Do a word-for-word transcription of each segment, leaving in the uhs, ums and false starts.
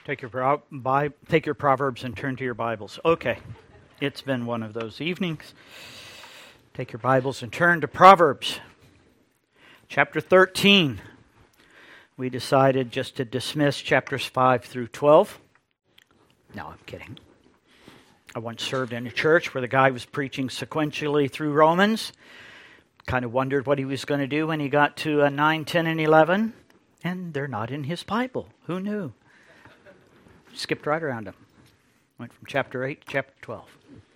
Take your Pro- Bi- take your Proverbs and turn to your Bibles. Okay, it's been one of those evenings. Take your Bibles and turn to Proverbs, chapter thirteen. We decided just to dismiss chapters five through twelve. No, I'm kidding. I once served in a church where the guy was preaching sequentially through Romans. Kind of wondered what he was going to do when he got to uh, nine, ten, and eleven. And they're not in his Bible. Who knew? Skipped right around them. Went from chapter eight to chapter twelve.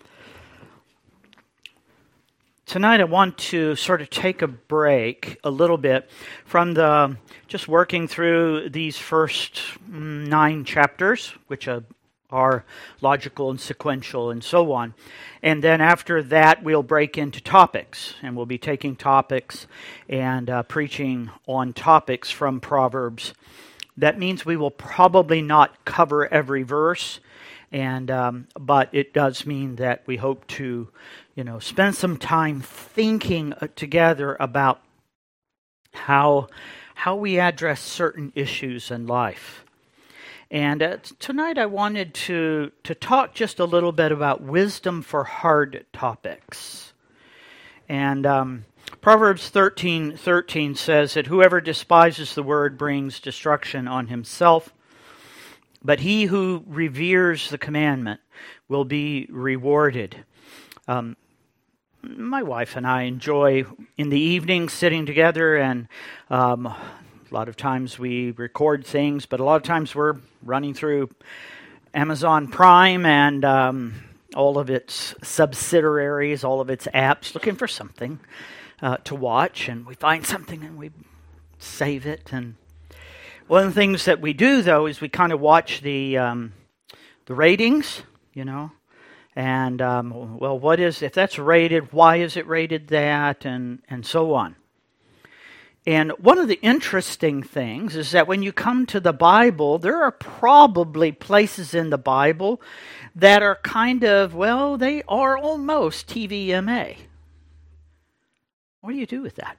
Tonight I want to sort of take a break a little bit from the just working through these first nine chapters, which are, are logical and sequential and so on. And then after that we'll break into topics, and we'll be taking topics and uh, preaching on topics from Proverbs. That means we will probably not cover every verse, and um, but it does mean that we hope to, you know, spend some time thinking together about how how we address certain issues in life. And uh, tonight I wanted to to talk just a little bit about wisdom for hard topics. And um, Proverbs thirteen thirteen says that whoever despises the word brings destruction on himself, but he who reveres the commandment will be rewarded. Um, my wife and I enjoy in the evening sitting together, and um, a lot of times we record things, but a lot of times we're running through Amazon Prime and um, all of its subsidiaries, all of its apps, looking for something Uh, to watch, and we find something and we save it. And one of the things that we do, though, is we kind of watch the um, the ratings, you know, and um, well, what is, if that's rated, why is it rated that, and and so on. And one of the interesting things is that when you come to the Bible, there are probably places in the Bible that are kind of, well, they are almost T V M A. What do you do with that?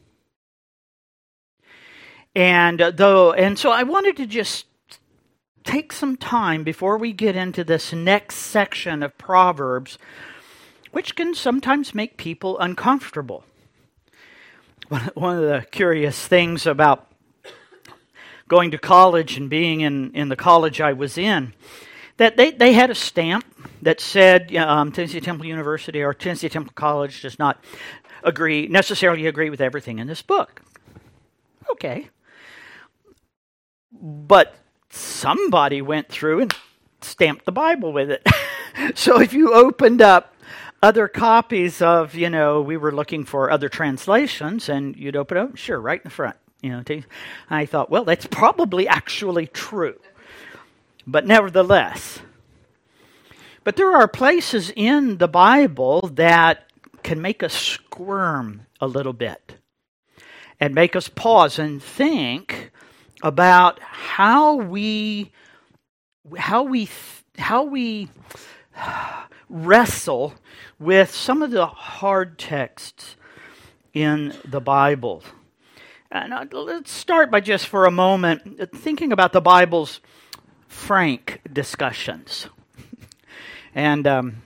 And uh, though, and so I wanted to just take some time before we get into this next section of Proverbs, which can sometimes make people uncomfortable. One of the curious things about going to college and being in, in the college I was in, that they, they had a stamp that said um, Tennessee Temple University or Tennessee Temple College does not agree necessarily agree with everything in this book. Okay. But somebody went through and stamped the Bible with it. So if you opened up other copies of, you know, we were looking for other translations, and you'd open it up, sure, right in the front. You know, I thought, well, that's probably actually true. But nevertheless. But there are places in the Bible that can make us squirm a little bit and make us pause and think about how we how we how we wrestle with some of the hard texts in the Bible. And let's start by just for a moment thinking about the Bible's frank discussions. And um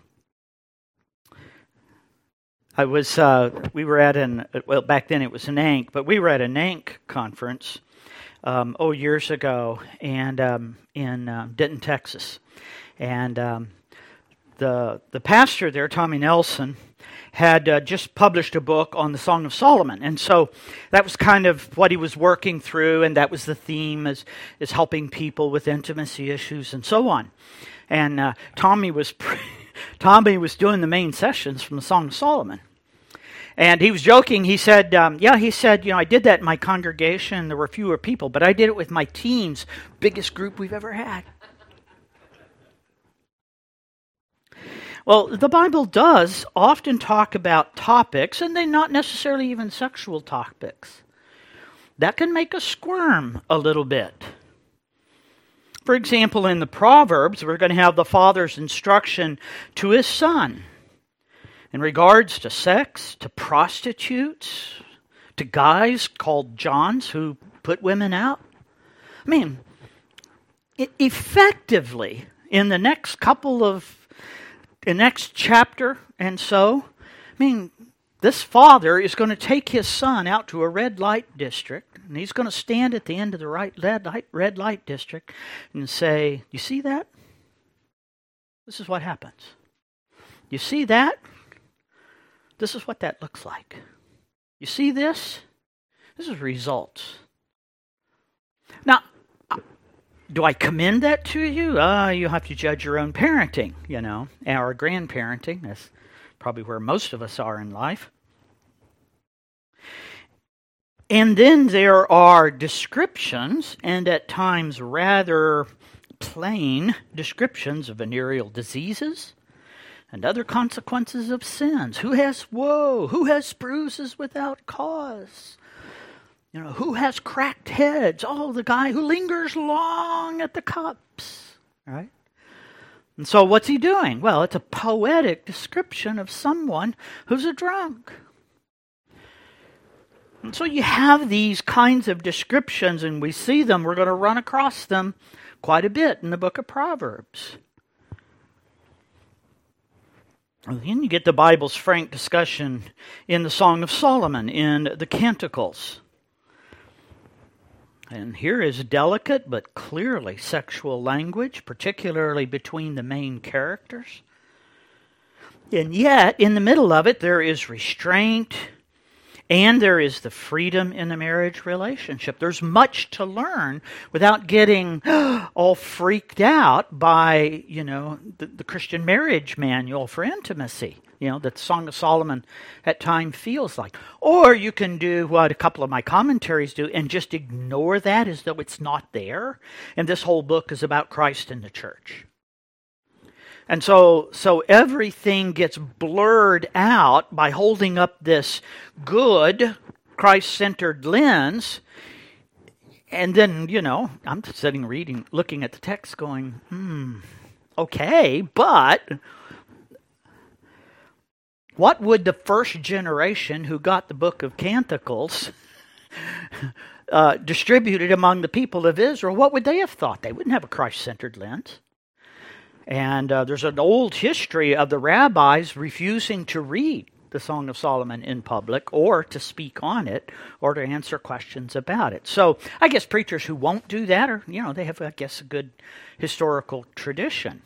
I was, uh, we were at an, well, back then it was an A N C, but we were at an A N C conference, um, oh, years ago, and um, in uh, Denton, Texas. And um, the the pastor there, Tommy Nelson, had uh, just published a book on the Song of Solomon. And so that was kind of what he was working through, and that was the theme, is, is helping people with intimacy issues and so on. And uh, Tommy was... Pre- Tommy was doing the main sessions from the Song of Solomon. And he was joking. He said, um, yeah, he said, you know, I did that in my congregation. There were fewer people, but I did it with my teens, biggest group we've ever had. Well, the Bible does often talk about topics, and they're not necessarily even sexual topics, that can make us squirm a little bit. For example, in the Proverbs, we're going to have the father's instruction to his son in regards to sex, to prostitutes, to guys called Johns who put women out. I mean, e- effectively, in the next couple of, the next chapter and so, I mean, this father is going to take his son out to a red light district, and he's going to stand at the end of the right red light, red light district and say, you see that? This is what happens. You see that? This is what that looks like. You see this? This is results. Now, do I commend that to you? Uh, you have to judge your own parenting, you know, our grandparenting. That's probably where most of us are in life. And then there are descriptions, and at times rather plain descriptions of venereal diseases and other consequences of sins. Who has woe? Who has bruises without cause? You know, who has cracked heads? Oh, the guy who lingers long at the cups, right? And so what's he doing? Well, it's a poetic description of someone who's a drunk. And so you have these kinds of descriptions, and we see them. We're going to run across them quite a bit in the book of Proverbs. And then you get the Bible's frank discussion in the Song of Solomon, in the Canticles. And here is delicate but clearly sexual language, particularly between the main characters. And yet, in the middle of it, there is restraint, and there is the freedom in the marriage relationship. There's much to learn without getting all freaked out by, you know, the, the Christian marriage manual for intimacy, you know, that Song of Solomon at times feels like. Or you can do what a couple of my commentaries do and just ignore that as though it's not there. And this whole book is about Christ and the church. And so so everything gets blurred out by holding up this good, Christ-centered lens. And then, you know, I'm sitting reading, looking at the text going, hmm, okay, but what would the first generation who got the book of Canticles uh, distributed among the people of Israel, what would they have thought? They wouldn't have a Christ-centered lens. And uh, there's an old history of the rabbis refusing to read the Song of Solomon in public or to speak on it or to answer questions about it. So I guess preachers who won't do that are, you know, they have, I guess, a good historical tradition.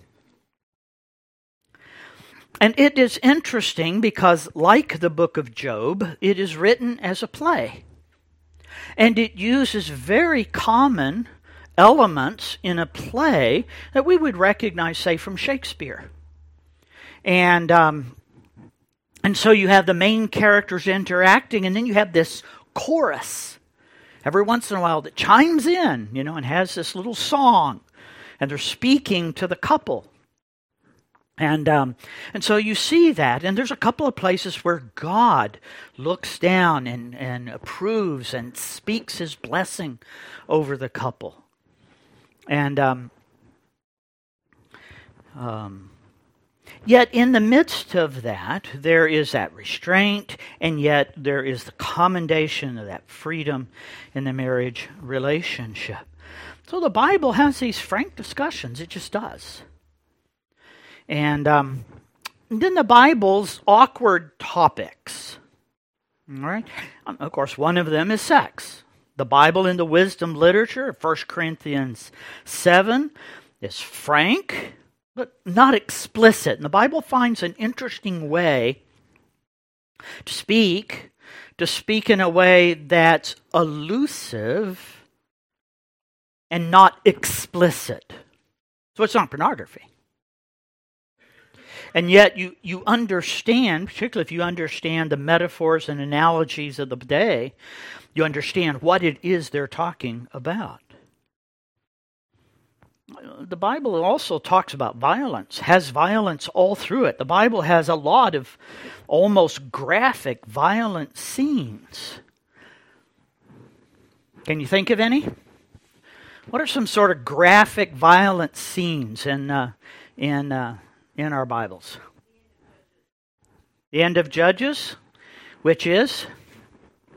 And it is interesting because, like the book of Job, it is written as a play. And it uses very common elements in a play that we would recognize, say, from Shakespeare. And um, and so you have the main characters interacting, and then you have this chorus every once in a while that chimes in, you know, and has this little song, and they're speaking to the couple. And um, and so you see that, and there's a couple of places where God looks down and, and approves and speaks his blessing over the couple. And um, um, yet in the midst of that, there is that restraint, and yet there is the commendation of that freedom in the marriage relationship. So the Bible has these frank discussions. It just does. And, um, and then the Bible's awkward topics. All right? Um, of course, one of them is sex. The Bible in the wisdom literature, First Corinthians seven, is frank, but not explicit. And the Bible finds an interesting way to speak, to speak in a way that's elusive and not explicit. So it's not pornography. And yet you, you understand, particularly if you understand the metaphors and analogies of the day, you understand what it is they're talking about. The Bible also talks about violence, has violence all through it. The Bible has a lot of almost graphic, violent scenes. Can you think of any? What are some sort of graphic, violent scenes in uh, in uh, in our Bibles? The end of Judges, which is?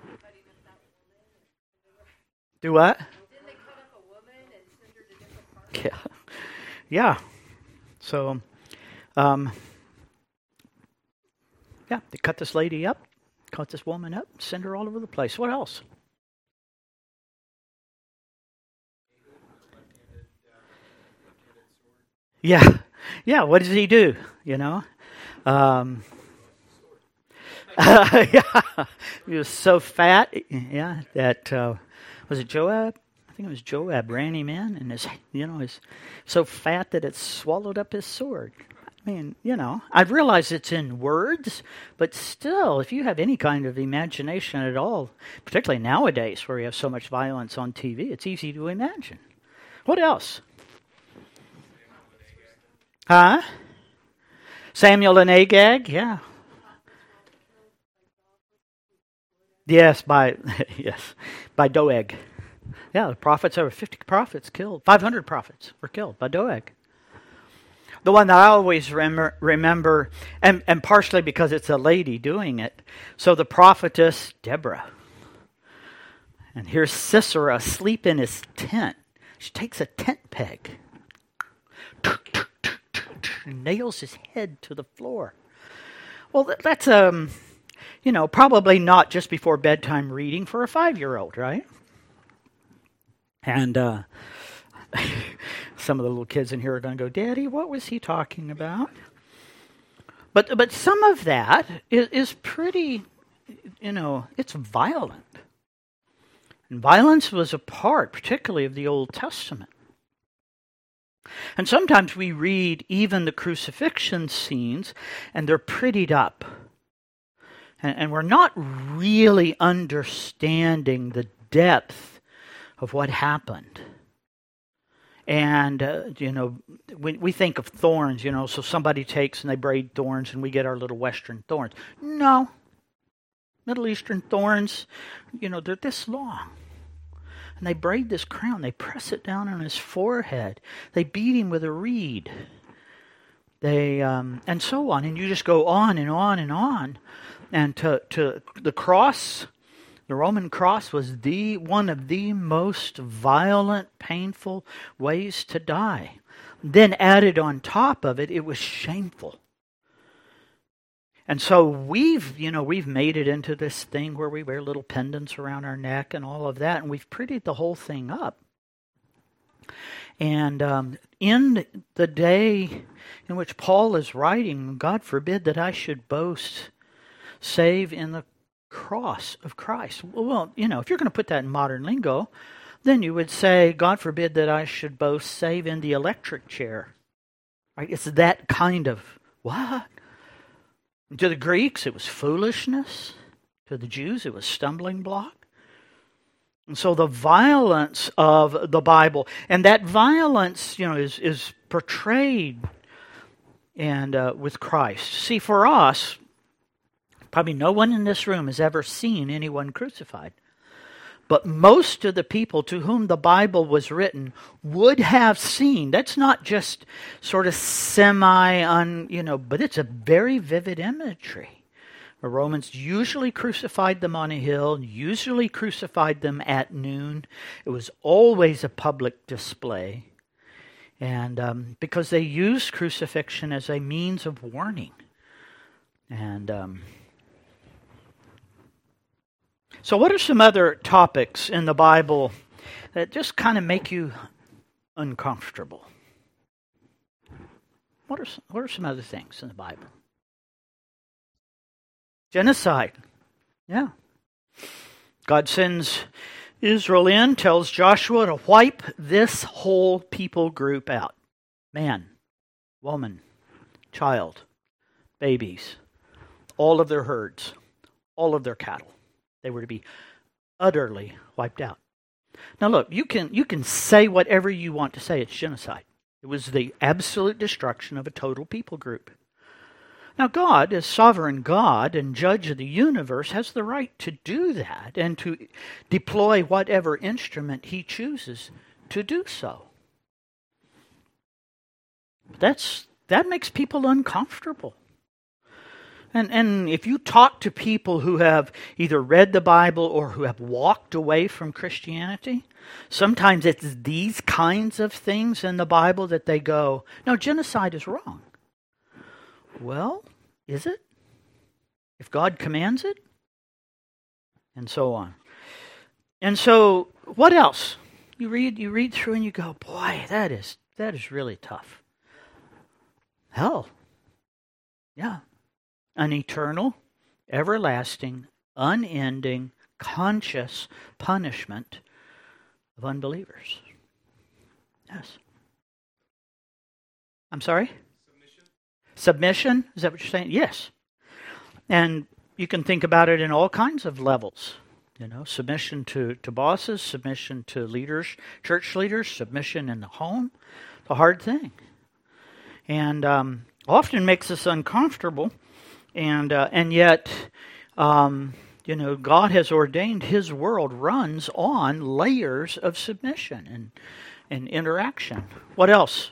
Do what? Didn't they cut up a woman and send her to different parts Yeah. Yeah. So, um, yeah, they cut this lady up, cut this woman up, send her all over the place. What else? Yeah. Yeah, what does he do? You know? Um, uh, yeah. He was so fat, yeah, that, uh, was it Joab? I think it was Joab ran him in, and his, you know, he's so fat that it swallowed up his sword. I mean, you know, I realize it's in words, but still, if you have any kind of imagination at all, particularly nowadays where we have so much violence on T V, it's easy to imagine. What else? Huh? Samuel and Agag, yeah. Yes, by yes, by Doeg. Yeah, the prophets, over fifty prophets killed. five hundred prophets were killed by Doeg. The one that I always remember, remember and, and partially because it's a lady doing it. So the prophetess Deborah. And here's Sisera asleep in his tent. She takes a tent peg, and nails his head to the floor. Well, that's, um, you know, probably not just before bedtime reading for a five-year-old, right? And uh, some of the little kids in here are going to go, Daddy, what was he talking about? But but some of that is, is pretty, you know, it's violent. And violence was a part, particularly of the Old Testament. And sometimes we read even the crucifixion scenes, and they're prettied up. And, and we're not really understanding the depth of what happened. And, uh, you know, we, we think of thorns, you know, so somebody takes and they braid thorns and we get our little Western thorns. No. Middle Eastern thorns, you know, they're this long. And they braid this crown. They press it down on his forehead. They beat him with a reed. They, um, and so on. And you just go on and on and on. And to, to the cross... The Roman cross was the one of the most violent, painful ways to die. Then added on top of it, it was shameful. And so we've, you know, we've made it into this thing where we wear little pendants around our neck and all of that, and we've prettied the whole thing up. And um, in the day in which Paul is writing, God forbid that I should boast, save in the cross of Christ. Well, you know, if you're going to put that in modern lingo, then you would say, God forbid that I should boast save in the electric chair. Right? It's that kind of, what? To the Greeks, it was foolishness. To the Jews, it was stumbling block. And so the violence of the Bible, and that violence, you know, is, is portrayed and uh, with Christ. See, for us, probably no one in this room has ever seen anyone crucified. But most of the people to whom the Bible was written would have seen. That's not just sort of semi, un, you know, but it's a very vivid imagery. The Romans usually crucified them on a hill, usually crucified them at noon. It was always a public display. And um, because they used crucifixion as a means of warning. And... Um, So what are some other topics in the Bible that just kind of make you uncomfortable? What are some, what are some other things in the Bible? Genocide. Yeah. God sends Israel in, tells Joshua to wipe this whole people group out. Man, woman, child, babies, all of their herds, all of their cattle. They were to be utterly wiped out. Now look, you can you can say whatever you want to say. It's genocide. It was the absolute destruction of a total people group. Now God, as sovereign God and judge of the universe, has the right to do that and to deploy whatever instrument he chooses to do so. That's that makes people uncomfortable. And, and if you talk to people who have either read the Bible or who have walked away from Christianity, sometimes it's these kinds of things in the Bible that they go, no, genocide is wrong. Well, is it? If God commands it? And so on. And so, what else? You read you read through and you go, boy, that is that is really tough. Hell. Yeah. An eternal, everlasting, unending, conscious punishment of unbelievers. Yes. I'm sorry? Submission. Submission? Is that what you're saying? Yes. And you can think about it in all kinds of levels. You know, submission to, to bosses, submission to leaders, church leaders, submission in the home. It's a hard thing. And um, often makes us uncomfortable. And uh, and yet, um, you know, God has ordained His world runs on layers of submission and, and interaction. What else?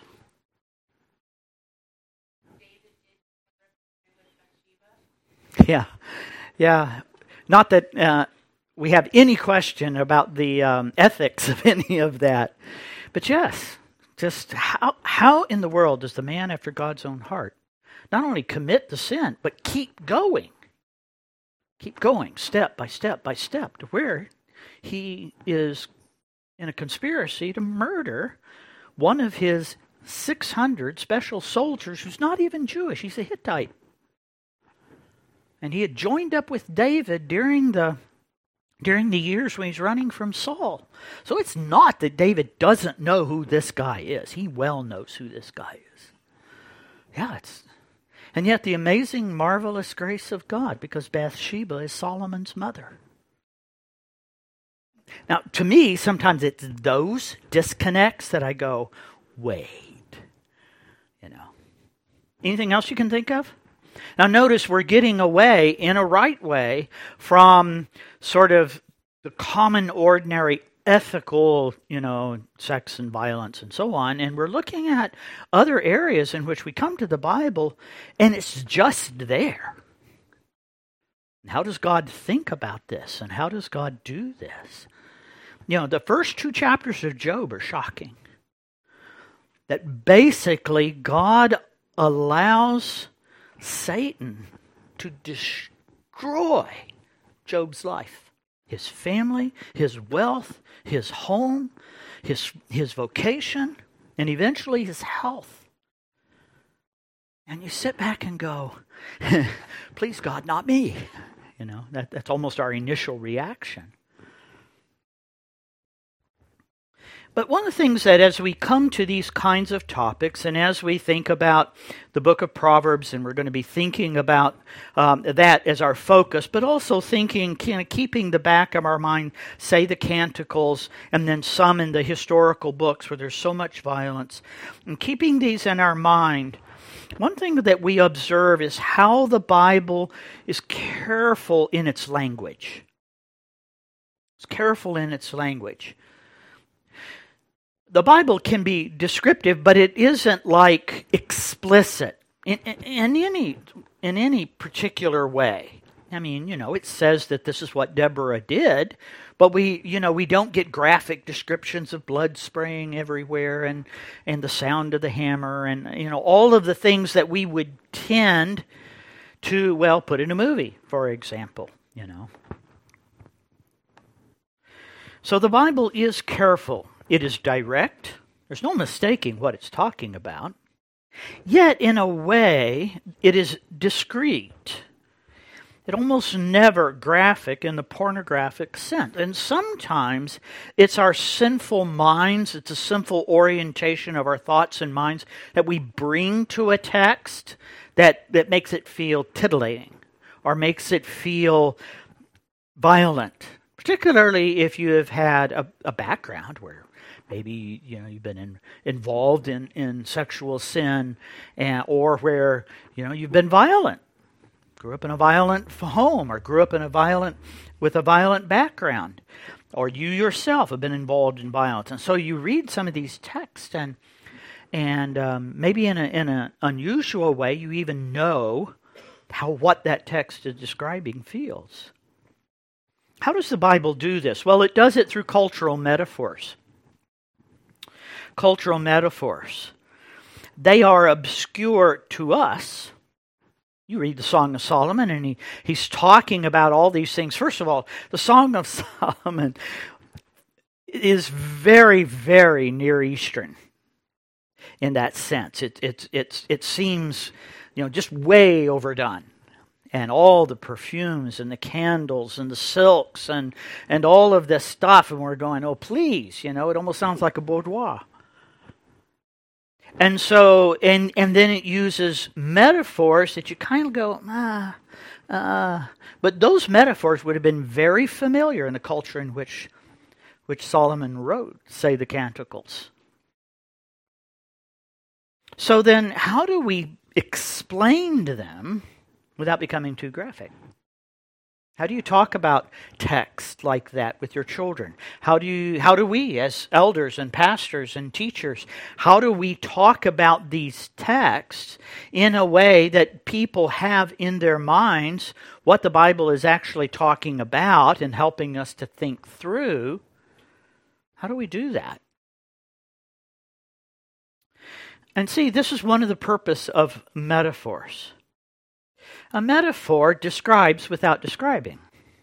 Yeah, yeah. Not that uh, we have any question about the um, ethics of any of that. But yes, just how how in the world does the man after God's own heart not only commit the sin, but keep going. Keep going, step by step by step, to where he is in a conspiracy to murder one of his six hundred special soldiers who's not even Jewish. He's a Hittite. And he had joined up with David during the during the years when he's running from Saul. So it's not that David doesn't know who this guy is. He well knows who this guy is. Yeah, it's... And yet the amazing, marvelous grace of God, because Bathsheba is Solomon's mother. Now, to me, sometimes it's those disconnects that I go, wait, you know. Anything else you can think of? Now, notice we're getting away in a right way from sort of the common, ordinary, ethical, you know, sex and violence and so on, and we're looking at other areas in which we come to the Bible and it's just there. How does God think about this, and how does God do this? You know, the first two chapters of Job are shocking. That basically God allows Satan to destroy Job's life. His family, his wealth, his home, his his vocation, and eventually his health. And you sit back and go, please God, not me. You know, that, that's almost our initial reaction. But one of the things that as we come to these kinds of topics, and as we think about the book of Proverbs, and we're going to be thinking about um, that as our focus, but also thinking, kind of keeping the back of our mind, say the Canticles, and then some in the historical books where there's so much violence, and keeping these in our mind, one thing that we observe is how the Bible is careful in its language. It's careful in its language. The Bible can be descriptive, but it isn't like explicit in, in, in any in any particular way. I mean, you know, it says that this is what Deborah did, but we, you know, we don't get graphic descriptions of blood spraying everywhere and and the sound of the hammer and, you know, all of the things that we would tend to, well, put in a movie, for example, you know. So the Bible is careful. It is direct. There's no mistaking what it's talking about. Yet, in a way, it is discreet. It almost never graphic in the pornographic sense. And sometimes it's our sinful minds, it's a sinful orientation of our thoughts and minds that we bring to a text that, that makes it feel titillating or makes it feel violent. Particularly if you have had a, a background where maybe, you know, you've been in, involved in, in sexual sin, and, or where, you know, you've been violent. Grew up in a violent home, or grew up in a violent, with a violent background. Or you yourself have been involved in violence. And so you read some of these texts, and and um, maybe in a in an unusual way, you even know how what that text is describing feels. How does the Bible do this? Well, it does it through cultural metaphors. Cultural metaphors. They are obscure to us. You read the Song of Solomon, and he, he's talking about all these things. First of all, the Song of Solomon is very, very Near Eastern in that sense. It, it, it, it seems, you know, just way overdone. And all the perfumes and the candles and the silks and, and all of this stuff. And we're going, oh, please, you know, it almost sounds like a boudoir. And so, and, and then it uses metaphors that you kind of go, ah, uh, but those metaphors would have been very familiar in the culture in which, which Solomon wrote, say, the Canticles. So then, how do we explain to them without becoming too graphic? How do you talk about text like that with your children? How do you, how do we as elders and pastors and teachers, how do we talk about these texts in a way that people have in their minds what the Bible is actually talking about and helping us to think through? How do we do that? And see, this is one of the purpose of metaphors. A metaphor describes without describing.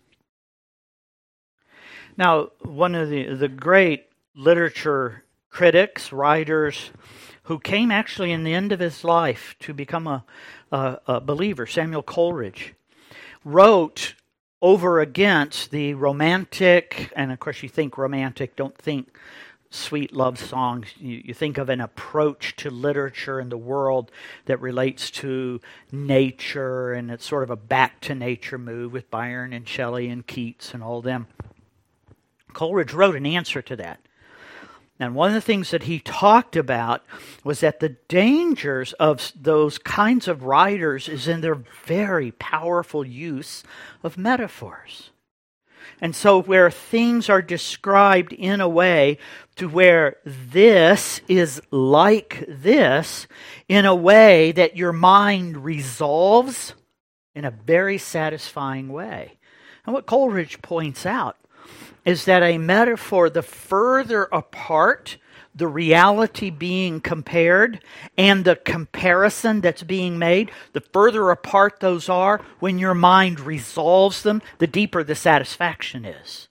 Now, one of the, the great literature critics, writers, who came actually in the end of his life to become a, a, a believer, Samuel Coleridge, wrote over against the romantic, and of course you think romantic, don't think sweet love songs. You, you think of an approach to literature and the world that relates to nature, and it's sort of a back to nature move with Byron and Shelley and Keats and all them. Coleridge wrote an answer to that. And one of the things that he talked about was that the dangers of those kinds of writers is in their very powerful use of metaphors. And so where things are described in a way to where this is like this, in a way that your mind resolves in a very satisfying way. And what Coleridge points out is that a metaphor, the further apart the reality being compared and the comparison that's being made, the further apart those are, when your mind resolves them, the deeper the satisfaction is.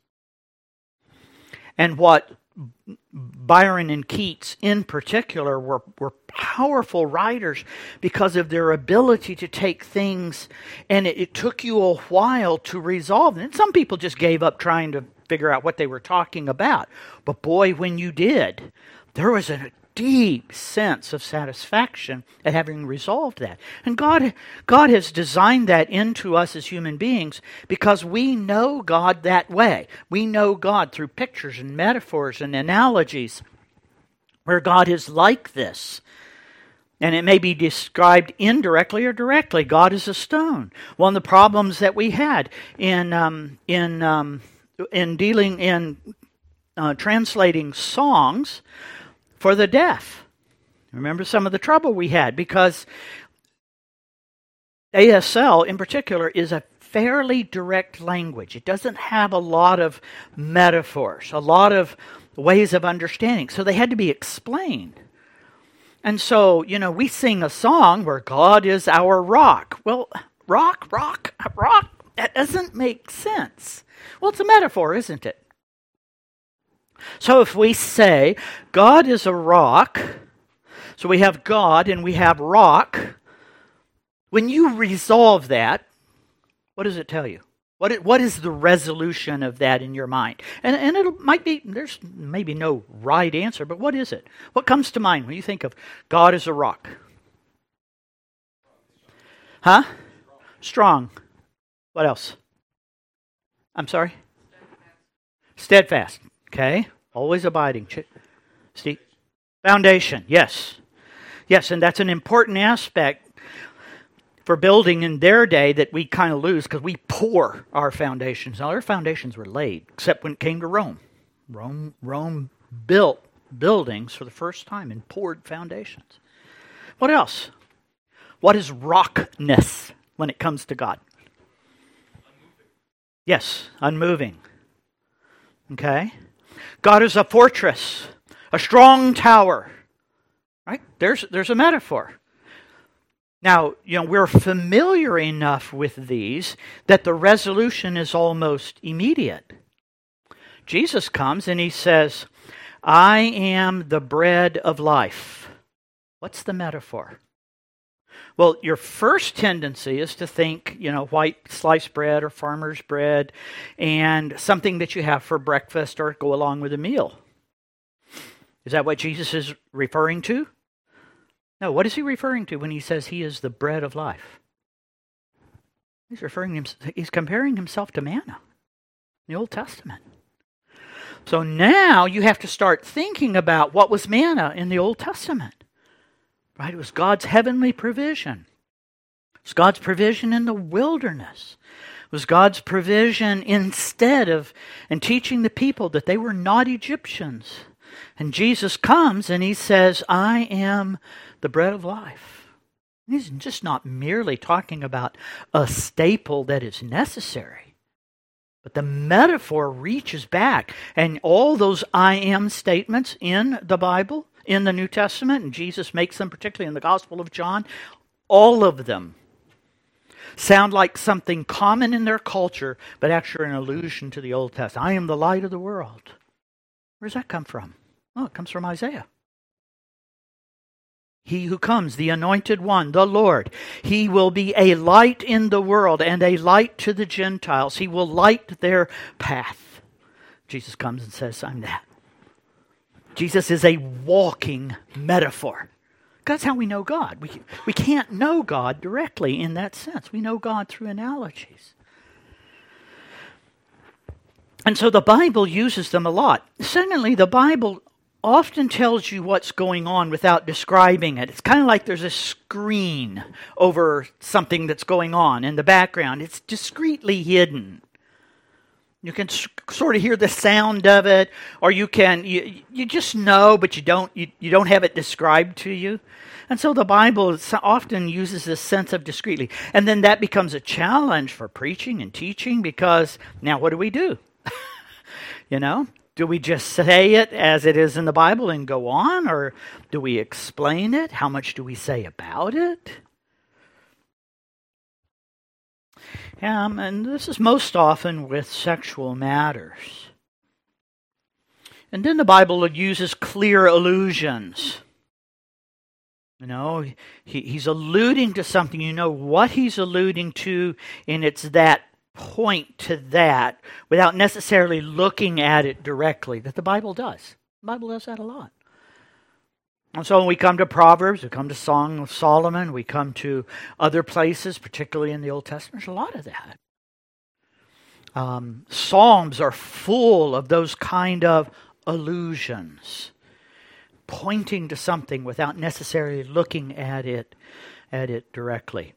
And what Byron and Keats in particular were, were powerful writers because of their ability to take things, and it, it took you a while to resolve them. And some people just gave up trying to figure out what they were talking about. But boy, when you did, there was a deep sense of satisfaction at having resolved that. And God, God has designed that into us as human beings because we know God that way. We know God through pictures and metaphors and analogies where God is like this. And it may be described indirectly or directly. God is a stone. One of the problems that we had in um, in um, in dealing in uh, translating songs for the deaf. Remember some of the trouble we had because A S L in particular is a fairly direct language. It doesn't have a lot of metaphors, a lot of ways of understanding. So they had to be explained. And so, you know, we sing a song where God is our rock. Well, rock, rock, rock, that doesn't make sense. Well, it's a metaphor, isn't it? So if we say God is a rock, so we have God and we have rock, when you resolve that, what does it tell you? What it, what is the resolution of that in your mind? And and it might be, there's maybe no right answer, but what is it? What comes to mind when you think of God as a rock? Huh? Strong. What else? I'm sorry? Steadfast. Okay. Always abiding. Steve? Foundation. Yes. Yes, and that's an important aspect for building in their day that we kind of lose because we pour our foundations. Now, their foundations were laid, except when it came to Rome. Rome, Rome built buildings for the first time and poured foundations. What else? What is rockness? when it comes to God? Yes, unmoving. Okay? God is a fortress, a strong tower. Right? There's there's a metaphor. Now, you know, we're familiar enough with these that the resolution is almost immediate. Jesus comes and he says, I am the bread of life. What's the metaphor? Well, your first tendency is to think, you know, white sliced bread or farmer's bread and something that you have for breakfast or go along with a meal. Is that what Jesus is referring to? No, what is he referring to when he says he is the bread of life? He's referring to him, he's comparing himself to manna in the Old Testament. So now you have to start thinking about what was manna in the Old Testament. Right? It was God's heavenly provision. It was God's provision in the wilderness. It was God's provision instead of and teaching the people that they were not Egyptians. And Jesus comes and he says, I am the bread of life. He's just not merely talking about a staple that is necessary. But the metaphor reaches back. And all those I am statements in the Bible, in the New Testament, and Jesus makes them particularly in the Gospel of John, all of them sound like something common in their culture, but actually an allusion to the Old Testament. I am the light of the world. Where does that come from? Oh, it comes from Isaiah. He who comes, the anointed one, the Lord, he will be a light in the world and a light to the Gentiles. He will light their path. Jesus comes and says, I'm that. Jesus is a walking metaphor. That's how we know God. We, we can't know God directly in that sense. We know God through analogies. And so the Bible uses them a lot. Secondly, the Bible often tells you what's going on without describing it. It's kind of like there's a screen over something that's going on in the background. It's discreetly hidden. You can sort of hear the sound of it, or you can you, you just know, but you don't you, you don't have it described to you. And so the Bible often uses this sense of discreetly. And then that becomes a challenge for preaching and teaching, because now what do we do? You know? Do we just say it as it is in the Bible and go on, or do we explain it? How much do we say about it? Um, and this is most often with sexual matters. And then the Bible uses clear allusions. You know, he, he's alluding to something. You know what he's alluding to, and it's that point to that without necessarily looking at it directly, that the Bible does. The Bible does that a lot. And so when we come to Proverbs, we come to Song of Solomon, we come to other places, particularly in the Old Testament, there's a lot of that. Um, Psalms are full of those kind of allusions, pointing to something without necessarily looking at it, at it directly.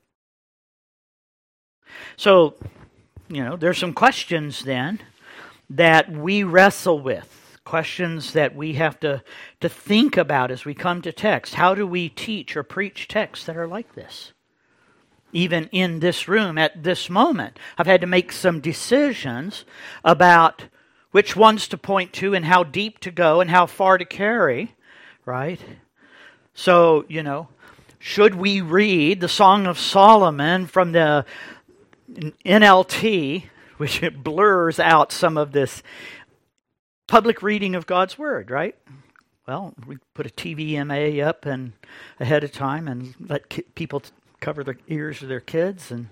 So, you know, there's some questions then that we wrestle with, questions that we have to, to think about as we come to text. How do we teach or preach texts that are like this? Even in this room at this moment, I've had to make some decisions about which ones to point to and how deep to go and how far to carry, right? So, you know, should we read the Song of Solomon from the N L T, which it blurs out some of this public reading of God's Word, right? Well, we put a T V M A up and ahead of time and let ki- people t- cover the ears of their kids. And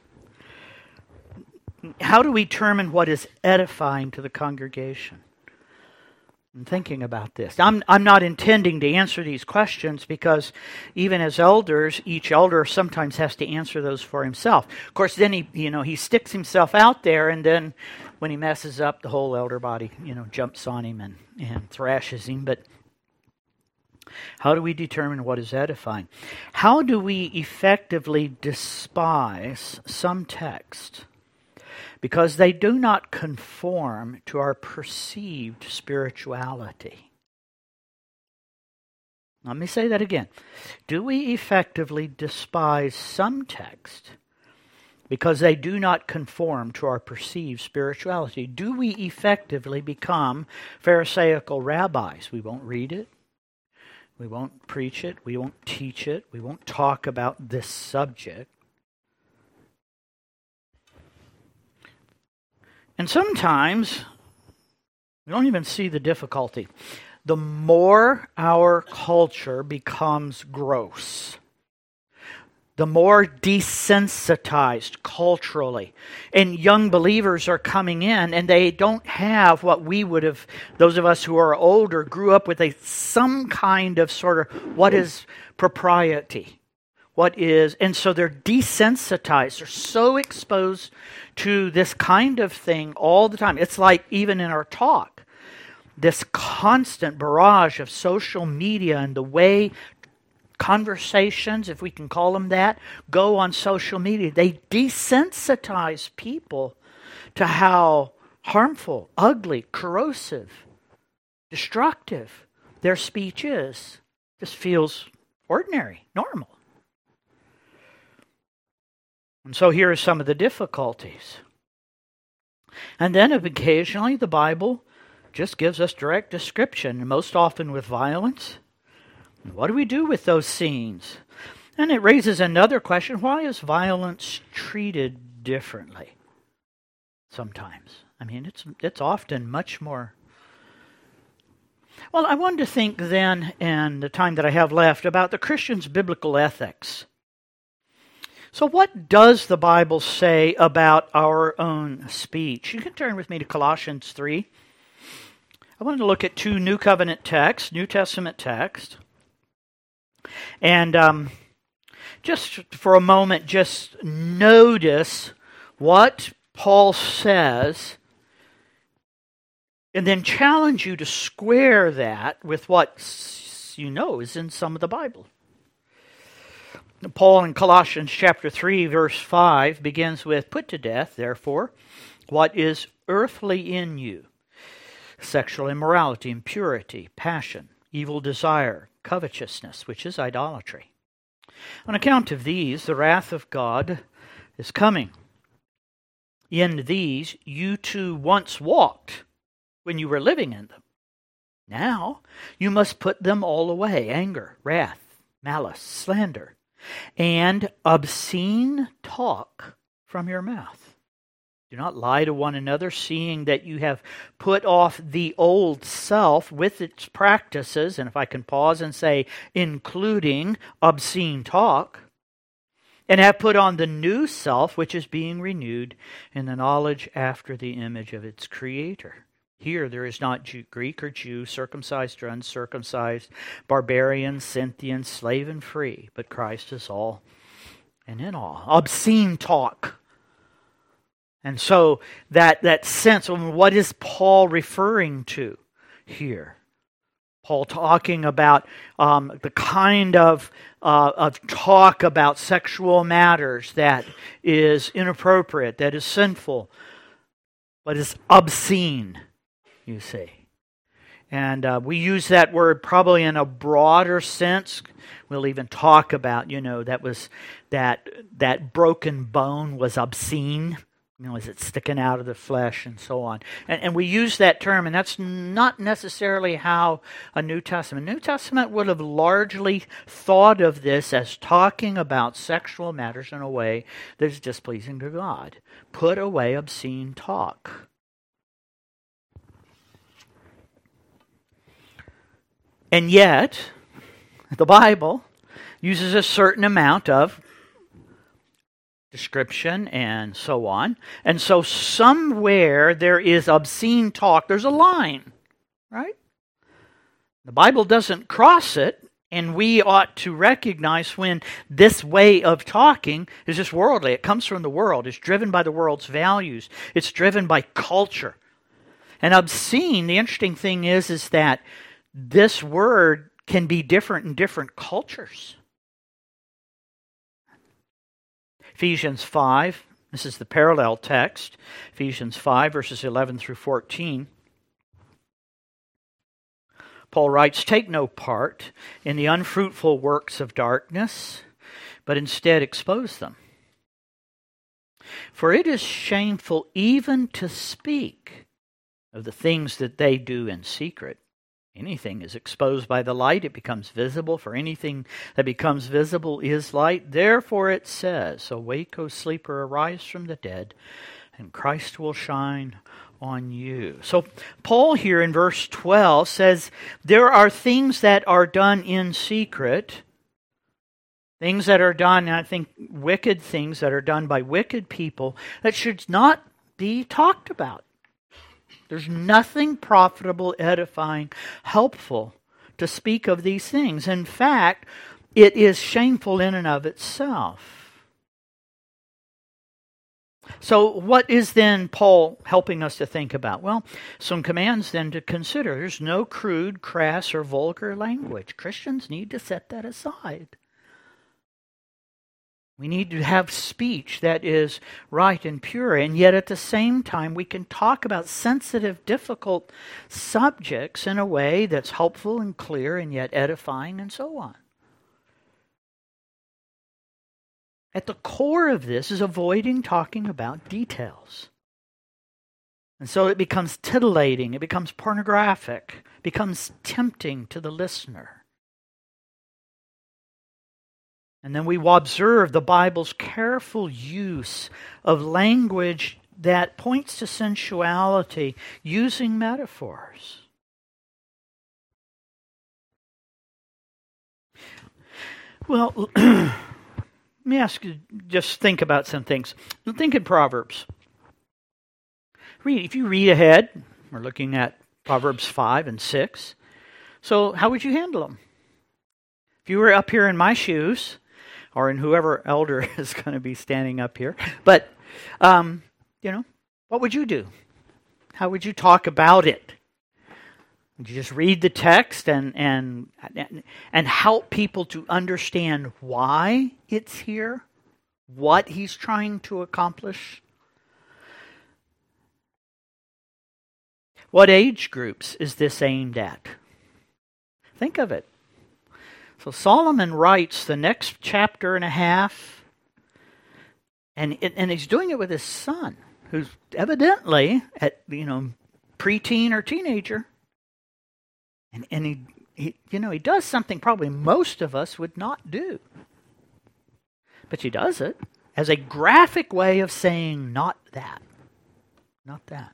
how do we determine what is edifying to the congregation? I'm thinking about this. I'm I'm not intending to answer these questions, because even as elders, each elder sometimes has to answer those for himself. Of course, then he you know he sticks himself out there, and then when he messes up, the whole elder body you know jumps on him and, and thrashes him. But how do we determine what is edifying? How do we effectively despise some text because they do not conform to our perceived spirituality? Let me say that again. Do we effectively despise some text because they do not conform to our perceived spirituality. Do we effectively become Pharisaical rabbis? We won't read it. We won't preach it. We won't teach it. We won't talk about this subject. And sometimes we don't even see the difficulty. The more our culture becomes gross, the more desensitized culturally. And young believers are coming in and they don't have what we would have, those of us who are older, grew up with a some kind of sort of what is propriety. What is, and so they're desensitized. They're so exposed to this kind of thing all the time. It's like even in our talk, this constant barrage of social media and the way conversations, if we can call them that, go on social media. They desensitize people to how harmful, ugly, corrosive, destructive their speech is. Just feels ordinary, normal. And so here are some of the difficulties. And then occasionally the Bible just gives us direct description, and most often with violence. What do we do with those scenes? And it raises another question. Why is violence treated differently sometimes? I mean, it's it's often much more... Well, I wanted to think then, in the time that I have left, about the Christian's biblical ethics. So what does the Bible say about our own speech? You can turn with me to Colossians three. I wanted to look at two New Covenant texts, New Testament texts. And um, just for a moment, just notice what Paul says, and then challenge you to square that with what you know is in some of the Bible. Paul in Colossians chapter three, verse five, begins with, "Put to death, therefore, what is earthly in you, sexual immorality, impurity, passion, evil desire, covetousness, which is idolatry. On account of these, the wrath of God is coming. In these you too once walked when you were living in them. Now you must put them all away: anger, wrath, malice, slander, and obscene talk from your mouth. Do not lie to one another, seeing that you have put off the old self with its practices," and if I can pause and say, including obscene talk, "and have put on the new self, which is being renewed in the knowledge after the image of its Creator. Here there is not Jew, Greek or Jew, circumcised or uncircumcised, barbarian, Scythian, slave and free, but Christ is all and in all." Obscene talk. And so that, that sense of what is Paul referring to here? Paul talking about um, the kind of, uh, of talk about sexual matters that is inappropriate, that is sinful, but is obscene, you see. And uh, we use that word probably in a broader sense. We'll even talk about, you know, that was that that broken bone was obscene. You know, is it sticking out of the flesh and so on? And, and we use that term, and that's not necessarily how a New Testament. New Testament would have largely thought of this as talking about sexual matters in a way that is displeasing to God. Put away obscene talk. And yet, the Bible uses a certain amount of description and so on. And so somewhere there is obscene talk. There's a line, right? The Bible doesn't cross it, and we ought to recognize when this way of talking is just worldly. It comes from the world. It's driven by the world's values. It's driven by culture. And obscene, the interesting thing is, is that this word can be different in different cultures. Ephesians five, this is the parallel text, Ephesians five, verses eleven through fourteen. Paul writes, "Take no part in the unfruitful works of darkness, but instead expose them. For it is shameful even to speak of the things that they do in secret. Anything is exposed by the light, it becomes visible, for anything that becomes visible is light. Therefore it says, Awake, O sleeper, arise from the dead, and Christ will shine on you. So Paul here in verse twelve says, there are things that are done in secret, things that are done, I think wicked things that are done by wicked people that should not be talked about. There's nothing profitable, edifying, helpful to speak of these things. In fact, it is shameful in and of itself. So what is then Paul helping us to think about? Well, some commands then to consider. There's no crude, crass, or vulgar language. Christians need to set that aside. We need to have speech that is right and pure, and yet at the same time we can talk about sensitive, difficult subjects in a way that's helpful and clear and yet edifying and so on. At the core of this is avoiding talking about details. And so it becomes titillating, it becomes pornographic, it becomes tempting to the listener. And then we will observe the Bible's careful use of language that points to sensuality using metaphors. Well, let me ask you, just think about some things. Think in Proverbs. Read, if you read ahead, we're looking at Proverbs five and six. So how would you handle them? If you were up here in my shoes, or in whoever elder is going to be standing up here. But, um, you know, what would you do? How would you talk about it? Would you just read the text and and and help people to understand why it's here? What he's trying to accomplish? What age groups is this aimed at? Think of it. So Solomon writes the next chapter and a half, and it, and he's doing it with his son, who's evidently at you know preteen or teenager, and and he, he you know he does something probably most of us would not do, but he does it as a graphic way of saying not that, not that.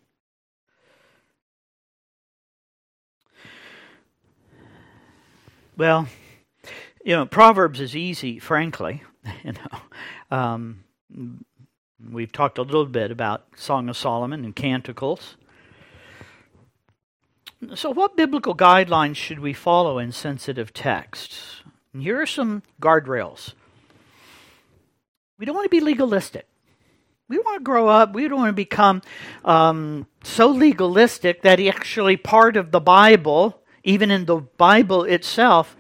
Well. You know, Proverbs is easy, frankly. You know, um, we've talked a little bit about Song of Solomon and Canticles. So, what biblical guidelines should we follow in sensitive texts? And here are some guardrails. We don't want to be legalistic. We don't want to grow up. We don't want to become um, so legalistic that actually part of the Bible, even in the Bible itself,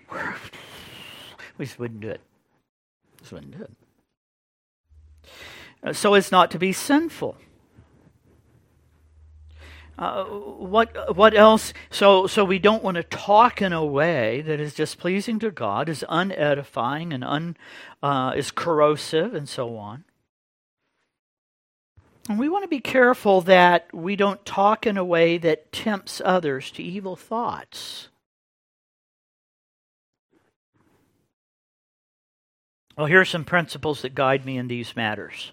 we just wouldn't do it. Just wouldn't do it. Uh, so as not to be sinful. Uh, what what else? So so we don't want to talk in a way that is displeasing to God, is unedifying and un uh, is corrosive and so on. And we want to be careful that we don't talk in a way that tempts others to evil thoughts. Well, here are some principles that guide me in these matters.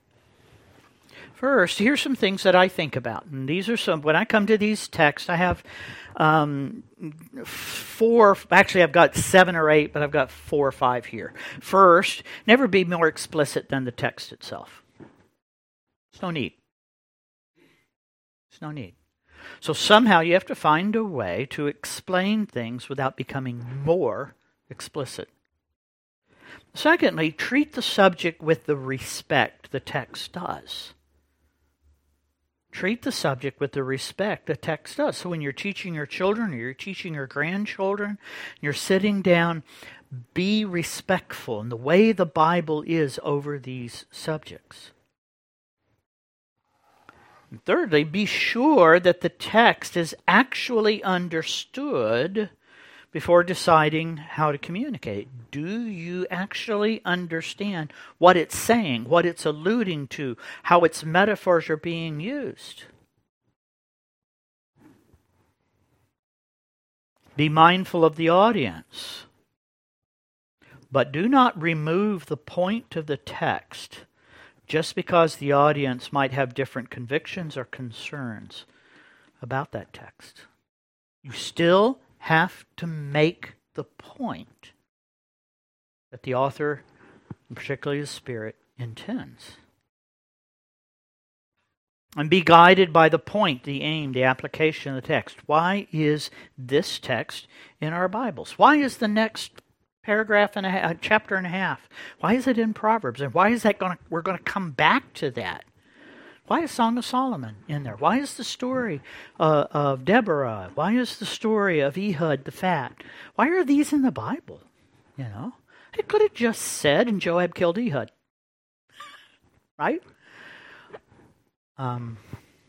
First, here's some things that I think about. And these are some, when I come to these texts, I have um, four, actually I've got seven or eight, but I've got four or five here. First, never be more explicit than the text itself. There's no need. There's no need. So somehow you have to find a way to explain things without becoming more explicit. Secondly, treat the subject with the respect the text does. Treat the subject with the respect the text does. So when you're teaching your children or you're teaching your grandchildren, you're sitting down, be respectful in the way the Bible is over these subjects. And thirdly, be sure that the text is actually understood before deciding how to communicate. Do you actually understand what it's saying, what it's alluding to, how its metaphors are being used? Be mindful of the audience, but do not remove the point of the text just because the audience might have different convictions or concerns about that text. You still have to make the point that the author, and particularly the Spirit, intends. And be guided by the point, the aim, the application of the text. Why is this text in our Bibles? Why is the next paragraph and a half, chapter and a half? Why is it in Proverbs? And why is that going to, we're going to come back to that? Why is Song of Solomon in there? Why is the story uh, of Deborah? Why is the story of Ehud the Fat? Why are these in the Bible? You know, it could have just said, and Joab killed Ehud. Right? Um,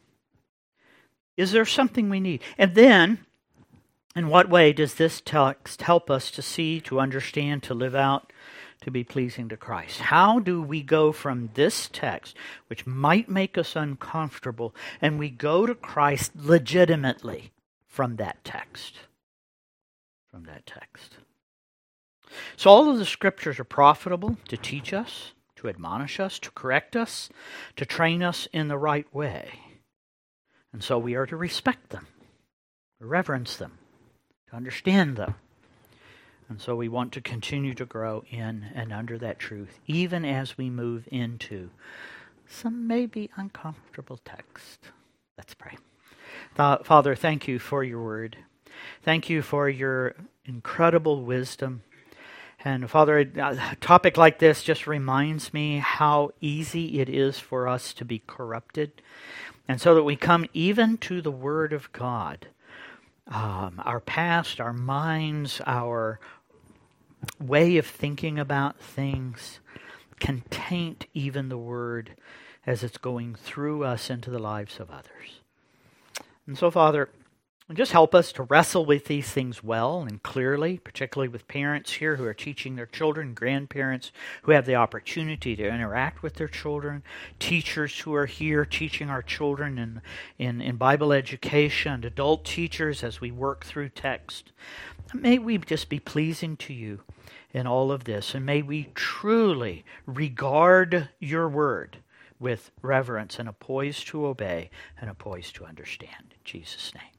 is there something we need? And then, in what way does this text help us to see, to understand, to live out, to be pleasing to Christ? How do we go from this text, which might make us uncomfortable, and we go to Christ legitimately from that text? From that text. So all of the scriptures are profitable to teach us, to admonish us, to correct us, to train us in the right way. And so we are to respect them, to reverence them, to understand them. And so we want to continue to grow in and under that truth, even as we move into some maybe uncomfortable text. Let's pray. Father, thank you for your word. Thank you for your incredible wisdom. And Father, a topic like this just reminds me how easy it is for us to be corrupted. And so that we come even to the Word of God. Um, our past, our minds, our way of thinking about things can taint even the Word as it's going through us into the lives of others. And so, Father, just help us to wrestle with these things well and clearly, particularly with parents here who are teaching their children, grandparents who have the opportunity to interact with their children, teachers who are here teaching our children in, in, in Bible education, adult teachers as we work through text. May we just be pleasing to you in all of this, and may we truly regard your word with reverence and a poise to obey and a poise to understand. In Jesus' name.